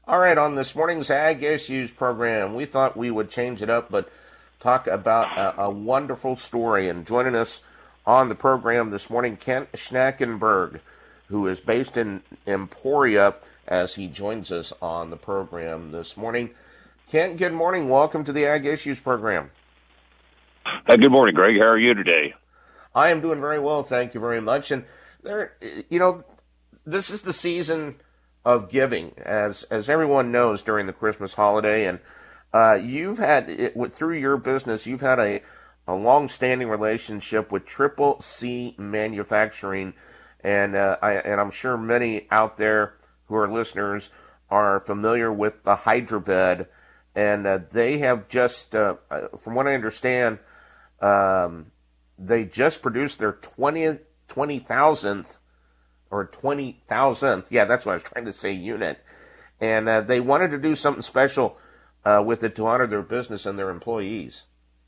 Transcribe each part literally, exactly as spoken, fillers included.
All right, on this morning's Ag Issues program, we thought we would change it up, but talk about a, a wonderful story. And joining us on the program this morning, Kent Schnackenberg, who is based in Emporia, as he joins us on the program this morning. Kent, good morning. Welcome to the Ag Issues program. Uh, good morning, Greg. How are you today? I am doing very well, thank you very much. And there, you know, this is the season of giving, as as everyone knows, during the Christmas holiday, and uh, you've had it, through your business, you've had a a long-standing relationship with Triple C Manufacturing, and uh, I and I'm sure many out there who are listeners are familiar with the Hydrobed, and uh, they have just, uh, from what I understand, um, they just produced their twentieth, twenty thousandth. Or twenty thousandth, yeah, that's what I was trying to say, unit. And uh, they wanted to do something special uh, with it to honor their business and their employees.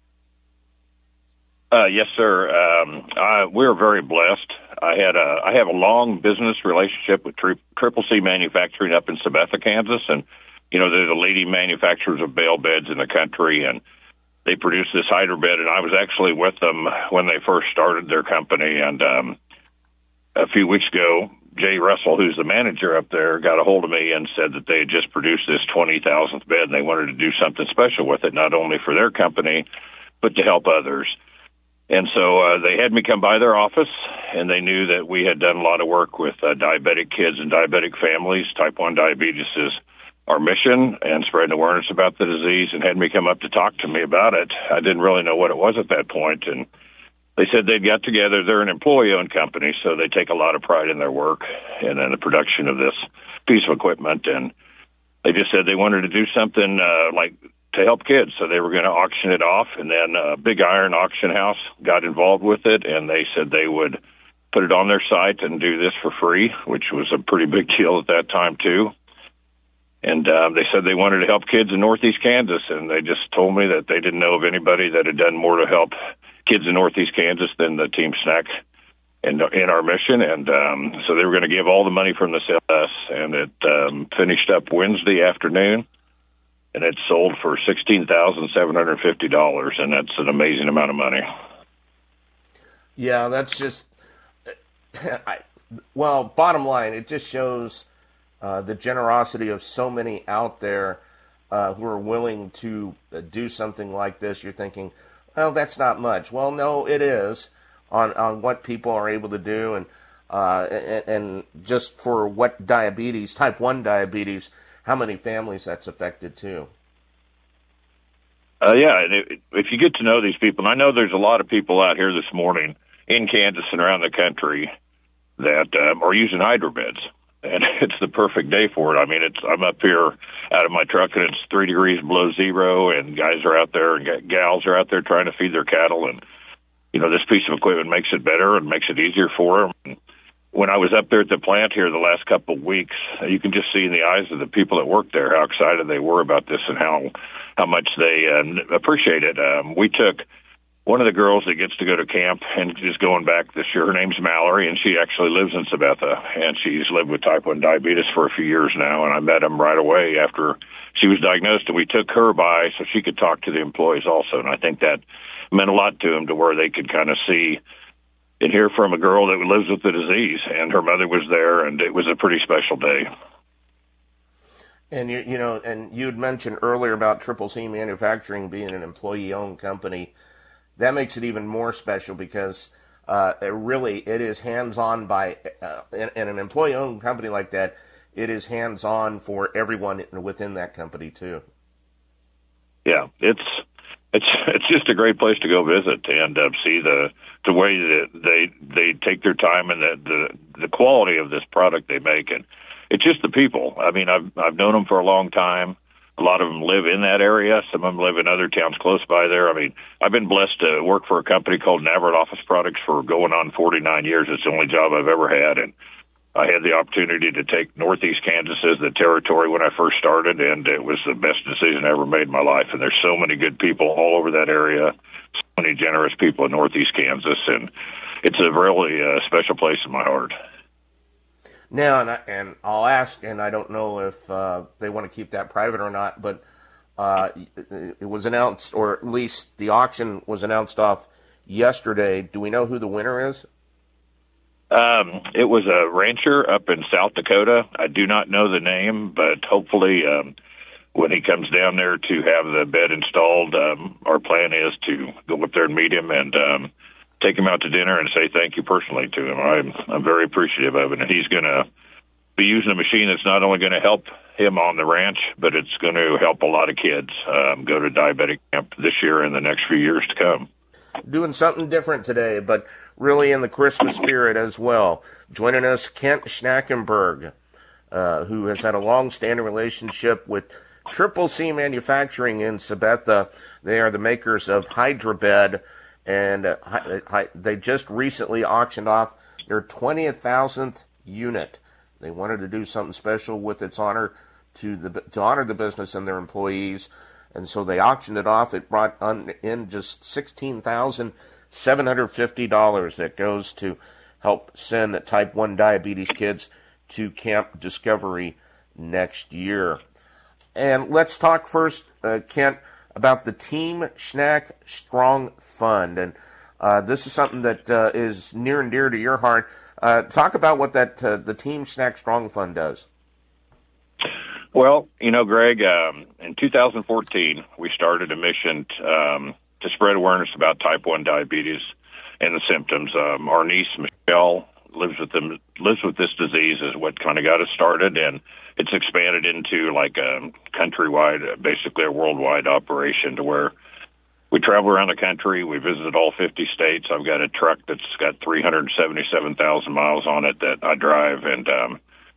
Uh, yes, sir. Um, I, we're very blessed. I had a, I have a long business relationship with tri- Triple C Manufacturing up in Sabetha, Kansas, and you know they're the leading manufacturers of bale beds in the country, and they produce this Hydrobed. And I was actually with them when they first started their company, and um, a few weeks ago, Jay Russell, who's the manager up there, got a hold of me and said that they had just produced this twenty thousandth bed, and they wanted to do something special with it, not only for their company, but to help others. And so uh, they had me come by their office, and they knew that we had done a lot of work with uh, diabetic kids and diabetic families. Type one diabetes is our mission, and spreading awareness about the disease, and had me come up to talk to me about it. I didn't really know what it was at that point, and they said they'd got together. They're an employee-owned company, so they take a lot of pride in their work and in the production of this piece of equipment. And they just said they wanted to do something uh, like to help kids, so they were going to auction it off. And then uh, Big Iron Auction House got involved with it, and they said they would put it on their site and do this for free, which was a pretty big deal at that time, too. And um, they said they wanted to help kids in Northeast Kansas, and they just told me that they didn't know of anybody that had done more to help kids in Northeast Kansas than the Team Snack in, in our mission. And um, so they were going to give all the money from the sale to us, and it um, finished up Wednesday afternoon, and it sold for sixteen thousand seven hundred fifty dollars, and that's an amazing amount of money. Yeah, that's just, I, well, bottom line, it just shows uh, the generosity of so many out there uh, who are willing to uh, do something like this. You're thinking, well, that's not much. Well, no, it is on, on what people are able to do, and, uh, and and just for what diabetes, type one diabetes, how many families that's affected too. Uh, yeah, and it, if you get to know these people, and I know there's a lot of people out here this morning in Kansas and around the country that um, are using Hydrobeds, and it's the perfect day for it. I mean, it's I'm up here out of my truck, and it's three degrees below zero, and guys are out there, and g- gals are out there trying to feed their cattle, and, you know, this piece of equipment makes it better and makes it easier for them. And when I was up there at the plant here the last couple of weeks, you can just see in the eyes of the people that work there how excited they were about this and how, how much they uh, appreciate it. Um, we took one of the girls that gets to go to camp and is going back this year. Her name's Mallory, and she actually lives in Sabetha, and she's lived with type one diabetes for a few years now, and I met him right away after she was diagnosed, and we took her by so she could talk to the employees also, and I think that meant a lot to them, to where they could kind of see and hear from a girl that lives with the disease, and her mother was there, and it was a pretty special day. And you, you know, and you'd mentioned earlier about Triple C Manufacturing being an employee-owned company. That makes it even more special because uh, it really it is hands-on by uh, in, in an employee-owned company like that. It is hands-on for everyone within that company too. Yeah, it's it's it's just a great place to go visit and uh, see the the way that they they take their time and the, the the quality of this product they make, and it's just the people. I mean, I've I've known them for a long time. A lot of them live in that area. Some of them live in other towns close by there. I mean, I've been blessed to work for a company called Navarrete Office Products for going on forty-nine years. It's the only job I've ever had, and I had the opportunity to take Northeast Kansas as the territory when I first started, and it was the best decision I ever made in my life. And there's so many good people all over that area, so many generous people in Northeast Kansas, and it's a really uh, special place in my heart. Now, and, I, and I'll ask, and I don't know if uh, they want to keep that private or not, but uh, it was announced, or at least the auction was announced off yesterday. Do we know who the winner is? Um, it was a rancher up in South Dakota. I do not know the name, but hopefully um, when he comes down there to have the bed installed, um, our plan is to go up there and meet him and um, take him out to dinner and say thank you personally to him. I'm, I'm very appreciative of it, and he's going to be using a machine that's not only going to help him on the ranch, but it's going to help a lot of kids um, go to diabetic camp this year and the next few years to come. Doing something different today, but really in the Christmas spirit as well. Joining us, Kent Schnackenberg, uh, who has had a long-standing relationship with Triple C Manufacturing in Sabetha. They are the makers of HydraBed, and uh, they just recently auctioned off their twentieth thousandth unit. They wanted to do something special with its honor to the to honor the business and their employees, and so they auctioned it off. It brought in just sixteen thousand seven hundred fifty dollars that goes to help send type one diabetes kids to Camp Discovery next year. And let's talk first, uh, Kent, about the Team Schnack Strong Fund. And uh, this is something that uh, is near and dear to your heart. Uh, talk about what that uh, the Team Schnack Strong Fund does. Well, you know, Greg, um, in two thousand fourteen, we started a mission um, to spread awareness about type one diabetes and the symptoms. Um, our niece, Michelle, lives with them, lives with this disease is what kind of got us started, and it's expanded into like a countrywide, basically a worldwide operation to where we travel around the country. We visited all fifty states. I've got a truck that's got three hundred seventy-seven thousand miles on it that I drive, and um,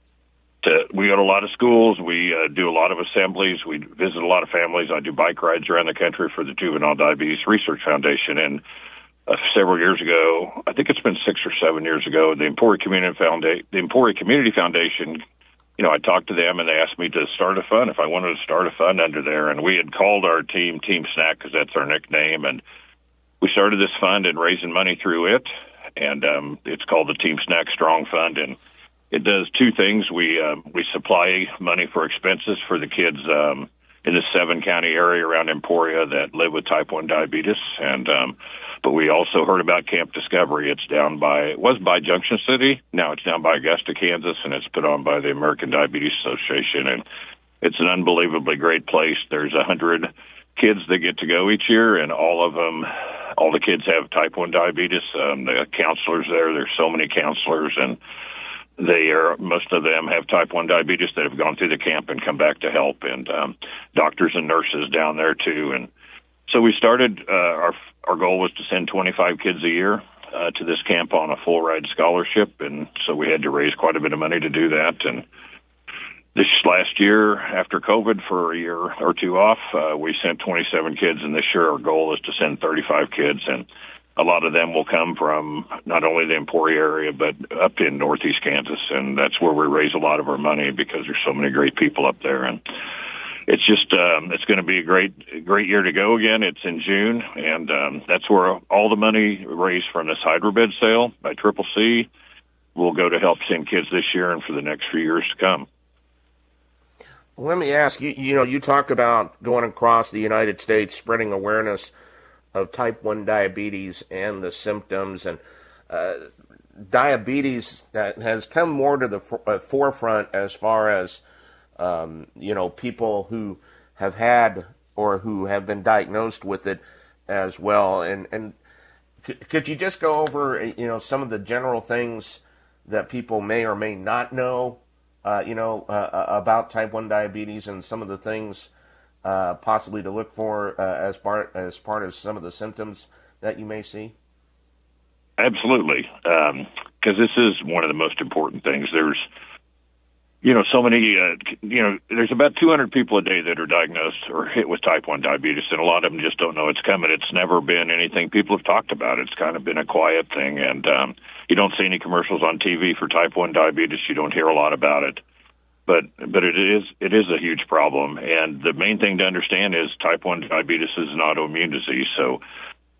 to, we go to a lot of schools. We uh, do a lot of assemblies. We visit a lot of families. I do bike rides around the country for the Juvenile Diabetes Research Foundation, and uh, several years ago, I think it's been six or seven years ago, the Emporia Community Foundation, the Emporia Community Foundation, you know, I talked to them and they asked me to start a fund, if I wanted to start a fund under there. And we had called our team Team Snack because that's our nickname. And we started this fund and raising money through it. And um, it's called the Team Snack Strong Fund. And it does two things. We uh, we supply money for expenses for the kids um, in the seven county area around Emporia that live with type one diabetes. And um, but we also heard about Camp Discovery. It's down by, it was by Junction City. Now it's down by Augusta, Kansas, and it's put on by the American Diabetes Association. And it's an unbelievably great place. There's a hundred kids that get to go each year, and all of them, all the kids have type one diabetes. Um, the counselors there, there's so many counselors, and they are, most of them have type one diabetes that have gone through the camp and come back to help, and um, doctors and nurses down there too. And so we started, uh, our our goal was to send twenty-five kids a year uh, to this camp on a full ride scholarship, and so we had to raise quite a bit of money to do that. And this last year, after COVID for a year or two off, uh, we sent twenty-seven kids, and this year our goal is to send thirty-five kids, and a lot of them will come from not only the Emporia area, but up in northeast Kansas, and that's where we raise a lot of our money because there's so many great people up there. And it's just, um, it's going to be a great, great year to go again. It's in June, and um, that's where all the money raised from this HydraBed sale by Triple C will go to help send kids this year and for the next few years to come. Let me ask you, you know, you talk about going across the United States, spreading awareness of type one diabetes and the symptoms, and uh, diabetes that has come more to the f- uh, forefront as far as, um, you know, people who have had or who have been diagnosed with it as well. And, and c- could you just go over, you know, some of the general things that people may or may not know, uh, you know, uh, about type one diabetes and some of the things Uh, possibly to look for uh, as part as part of some of the symptoms that you may see? Absolutely, because um, this is one of the most important things. There's, you know, so many, uh, you know, there's about two hundred people a day that are diagnosed or hit with type one diabetes, and a lot of them just don't know it's coming. It's never been anything people have talked about. It's kind of been a quiet thing, and um, you don't see any commercials on T V for type one diabetes. You don't hear a lot about it. But but it is it is a huge problem, and the main thing to understand is type one diabetes is an autoimmune disease. So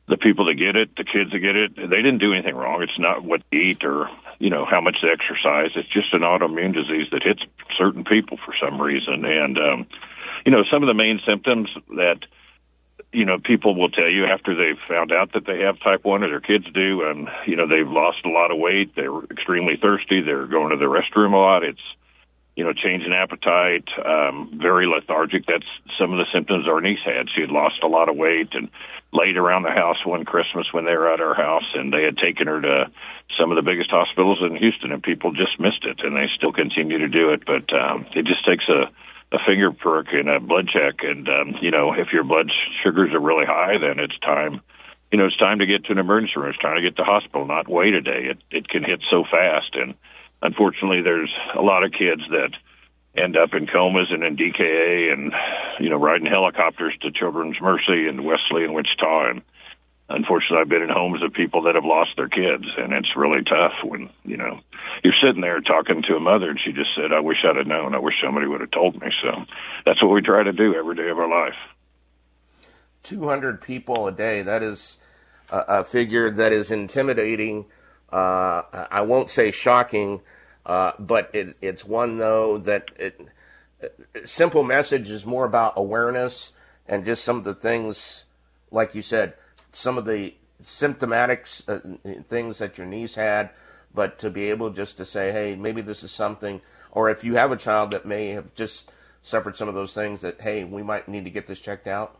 the people that get it, the kids that get it, they didn't do anything wrong. It's not what they eat or, you know, how much they exercise. It's just an autoimmune disease that hits certain people for some reason. And, um, you know, some of the main symptoms that, you know, people will tell you after they've found out that they have type one, or their kids do, and, you know, they've lost a lot of weight, they're extremely thirsty, they're going to the restroom a lot, it's, you know, change in appetite, um, very lethargic. That's some of the symptoms our niece had. She had lost a lot of weight and laid around the house one Christmas when they were at our house, and they had taken her to some of the biggest hospitals in Houston, and people just missed it, and they still continue to do it. But um, it just takes a, a finger prick and a blood check, and, um, you know, if your blood sugars are really high, then it's time, you know, it's time to get to an emergency room. It's time to get to the hospital, not wait a day. It, it can hit so fast, and unfortunately, there's a lot of kids that end up in comas and in D K A and, you know, riding helicopters to Children's Mercy and Wesley and Wichita. And unfortunately, I've been in homes of people that have lost their kids, and it's really tough when, you know, you're sitting there talking to a mother, and she just said, I wish I'd have known. I wish somebody would have told me. So that's what we try to do every day of our life. two hundred people a day, that is a, a figure that is intimidating. Uh, I won't say shocking, uh, but it, it's one, though, that it, simple message is more about awareness and just some of the things, like you said, some of the symptomatic uh, things that your niece had, but to be able just to say, hey, maybe this is something, or if you have a child that may have just suffered some of those things that, hey, we might need to get this checked out.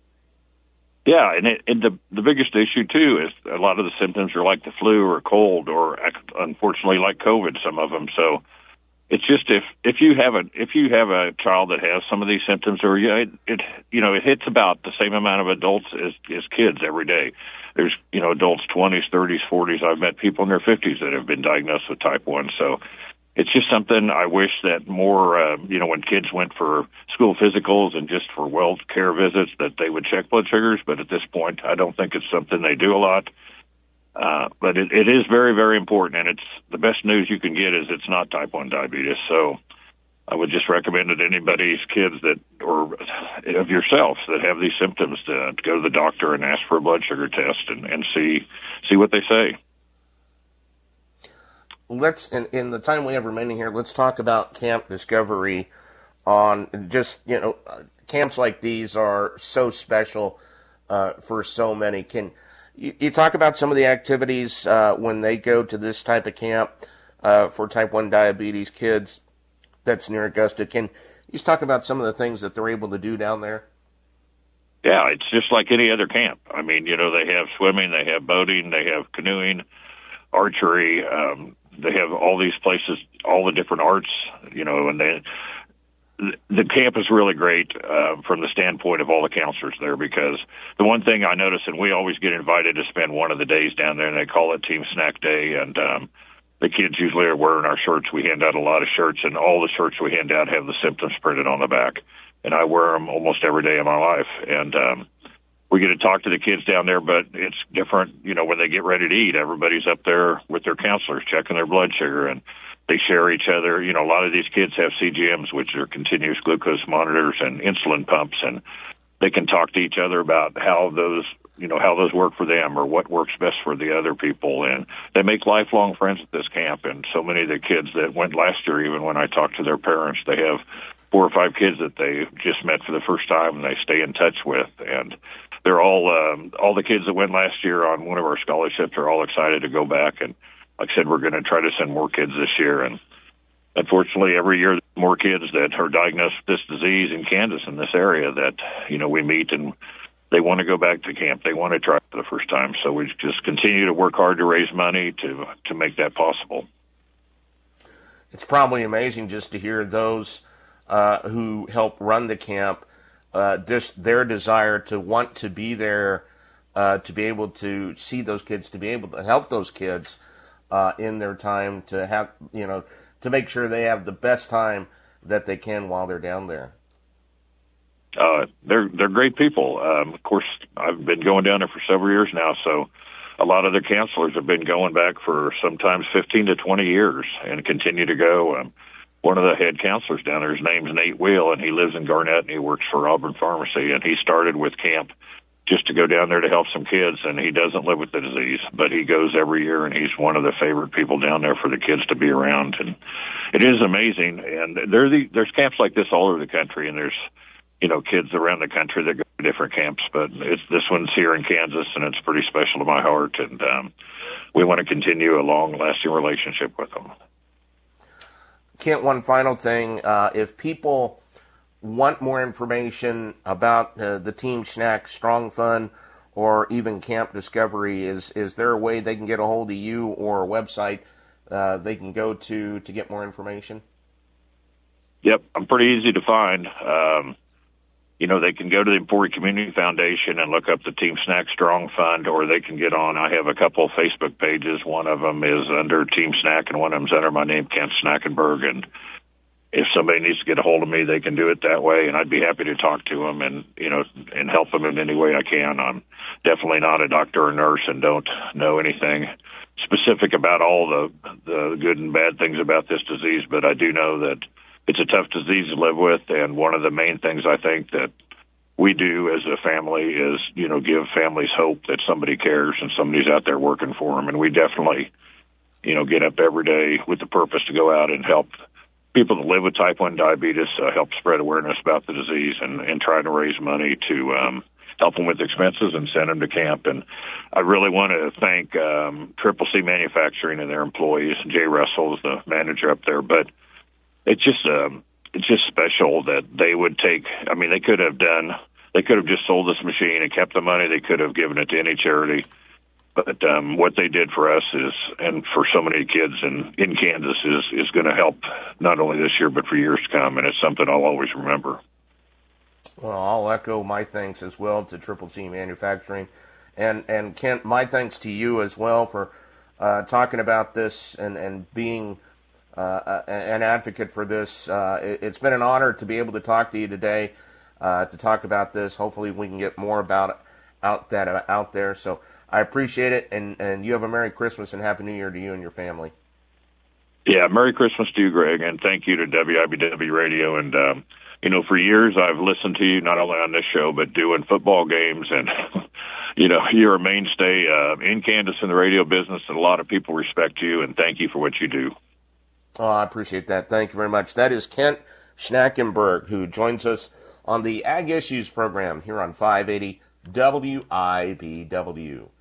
Yeah, and, it, and the the biggest issue, too, is a lot of the symptoms are like the flu or cold or, unfortunately, like COVID, some of them. So it's just if, if you have a if you have a child that has some of these symptoms, or yeah, it, it you know it hits about the same amount of adults as, as kids every day. There's, you know, adults twenties, thirties, forties. I've met people in their fifties that have been diagnosed with type one. So it's just something I wish that more, uh, you know, when kids went for school physicals and just for well care visits, that they would check blood sugars. But at this point, I don't think it's something they do a lot. Uh, but it, it is very, very important. And it's the best news you can get is it's not type one diabetes. So I would just recommend that anybody's kids that, or of yourself that have these symptoms to, to go to the doctor and ask for a blood sugar test and, and see, see what they say. Let's, in, in the time we have remaining here, let's talk about Camp Discovery. On just, you know, camps like these are so special uh, for so many. Can you, you talk about some of the activities uh, when they go to this type of camp uh, for type one diabetes kids that's near Augusta? Can you just talk about some of the things that they're able to do down there? Yeah, it's just like any other camp. I mean, you know, they have swimming, they have boating, they have canoeing, archery. Um, they have all these places, all the different arts, you know, and they, the camp is really great uh, from the standpoint of all the counselors there, because the one thing I notice, and we always get invited to spend one of the days down there, and they call it Team Snack Day, and um, the kids usually are wearing our shirts. We hand out a lot of shirts, and all the shirts we hand out have the symptoms printed on the back, and I wear them almost every day of my life, and um, we get to talk to the kids down there, but it's different, you know, when they get ready to eat. Everybody's up there with their counselors checking their blood sugar, and they share each other. You know, a lot of these kids have C G Ms, which are continuous glucose monitors, and insulin pumps, and they can talk to each other about how those, you know, how those work for them or what works best for the other people. And they make lifelong friends at this camp. And so many of the kids that went last year, even when I talked to their parents, they have four or five kids that they just met for the first time and they stay in touch with. And they're all, um, all the kids that went last year on one of our scholarships are all excited to go back. And like I said, we're going to try to send more kids this year. And unfortunately, every year, there's more kids that are diagnosed with this disease in Kansas, in this area, that, you know, we meet, and they want to go back to camp. They want to try for the first time. So we just continue to work hard to raise money to to make that possible. It's probably amazing just to hear those uh, who help run the camp, uh, just their desire to want to be there, uh, to be able to see those kids, to be able to help those kids uh, in their time, to have, you know, to make sure they have the best time that they can while they're down there. Uh, they're they're great people. Um, of course, I've been going down there for several years now, so a lot of the counselors have been going back for sometimes fifteen to twenty years and continue to go. Um, one of the head counselors down there, his name's Nate Wheel, and he lives in Garnett, and he works for Auburn Pharmacy, and he started with camp just to go down there to help some kids. And he doesn't live with the disease, but he goes every year, and he's one of the favorite people down there for the kids to be around. And it is amazing. And there the, there's camps like this all over the country, and there's, you know, kids around the country that go to different camps, but it's, this one's here in Kansas, and it's pretty special to my heart. And um, we want to continue a long-lasting relationship with them. Kent, one final thing. Uh, if people want more information about uh, the Team Schnack Strong Fund or even Camp Discovery, is is there a way they can get a hold of you or a website uh, they can go to to get more information? Yep, I'm pretty easy to find. Um, you know, they can go to the Emporia Community Foundation and look up the Team Schnack Strong Fund, or they can get on. I have a couple of Facebook pages. One of them is under Team Schnack, and one of them is under my name, Kent Schnackenberg. And if somebody needs to get a hold of me, they can do it that way, and I'd be happy to talk to them and, you know, and help them in any way I can. I'm definitely not a doctor or nurse and don't know anything specific about all the, the good and bad things about this disease, but I do know that it's a tough disease to live with, and one of the main things I think that we do as a family is, you know, give families hope that somebody cares and somebody's out there working for them, and we definitely, you know, get up every day with the purpose to go out and help people that live with type one diabetes, uh, help spread awareness about the disease, and, and try to raise money to um, help them with expenses and send them to camp. And I really want to thank um, Triple C Manufacturing and their employees. Jay Russell is the manager up there, but it's just um, it's just special that they would take. I mean, they could have done. They could have just sold this machine and kept the money. They could have given it to any charity. But um, what they did for us is, and for so many kids in, in Kansas, is is going to help not only this year but for years to come, and it's something I'll always remember. Well, I'll echo my thanks as well to Triple C Manufacturing, and and Kent, my thanks to you as well for uh, talking about this and and being uh, an advocate for this. Uh, it, it's been an honor to be able to talk to you today, uh, to talk about this. Hopefully, we can get more about it out that out there. So I appreciate it, and, and you have a Merry Christmas and Happy New Year to you and your family. Yeah, Merry Christmas to you, Greg, and thank you to W I B W Radio. And, um, you know, for years I've listened to you, not only on this show, but doing football games. And, you know, you're a mainstay uh, in Kansas in the radio business, and a lot of people respect you, and thank you for what you do. Oh, I appreciate that. Thank you very much. That is Kent Schnackenberg, who joins us on the Ag Issues program here on five eighty W I B W.